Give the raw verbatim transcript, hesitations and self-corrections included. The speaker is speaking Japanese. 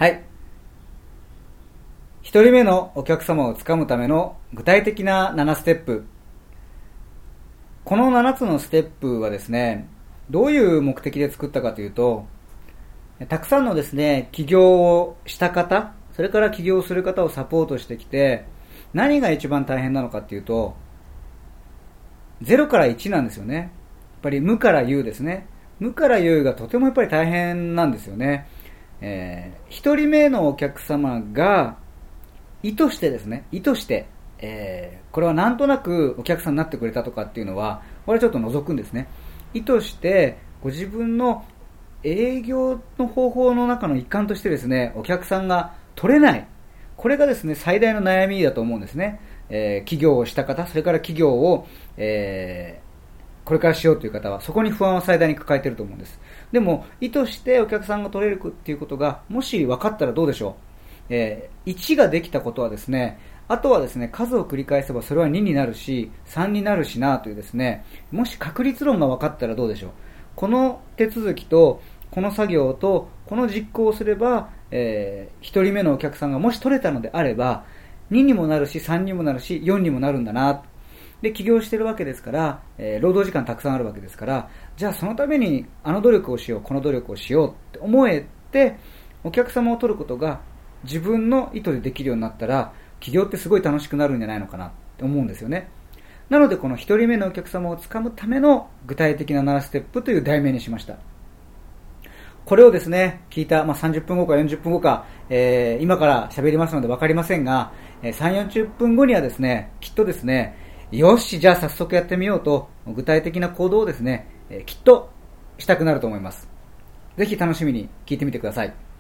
はい。一人目のお客様をつかむための具体的なななステップ。このななつのステップはですね、どういう目的で作ったかというと、たくさんのですね、起業をした方、それから起業する方をサポートしてきて、何が一番大変なのかっていうと、ゼロからいちなんですよね。やっぱり無から有ですね。無から有がとてもやっぱり大変なんですよね。えー、一人目のお客様が意図してですね、意図して、えー、これはなんとなくお客さんになってくれたとかっていうのは、これちょっと除くんですね。意図してご自分の営業の方法の中の一環としてですね、お客さんが取れない。これがですね、最大の悩みだと思うんですね。えー、起業をした方、それから起業を、えーこれからしようという方はそこに不安を最大に抱えていると思うんです。でも意図してお客さんが取れるっていうことがもし分かったらどうでしょう。えー、いちができたことはですね、あとはですね、数を繰り返せばそれはにになるしさんになるしなというですね、もし確率論が分かったらどうでしょう。この手続きとこの作業とこの実行をすれば、えー、ひとりめのお客さんがもし取れたのであればににもなるしさんにもなるしよんにもなるんだな。で起業してるわけですから、えー、労働時間たくさんあるわけですから、じゃあそのためにあの努力をしようこの努力をしようって思えてお客様を取ることが自分の意図でできるようになったら、起業ってすごい楽しくなるんじゃないのかなって思うんですよね。なのでこの一人目のお客様をつかむための具体的なななステップという題名にしました。これをですね聞いた、まあ、さんじゅっぷんごかよんじゅっぷんごか、えー、今から喋りますので分かりませんが、えー、さんじゅうよんじゅっぷんごにはですね、きっとですね、よしじゃあ早速やってみようと具体的な行動をですね、えー、きっとしたくなると思います。ぜひ楽しみに聞いてみてください。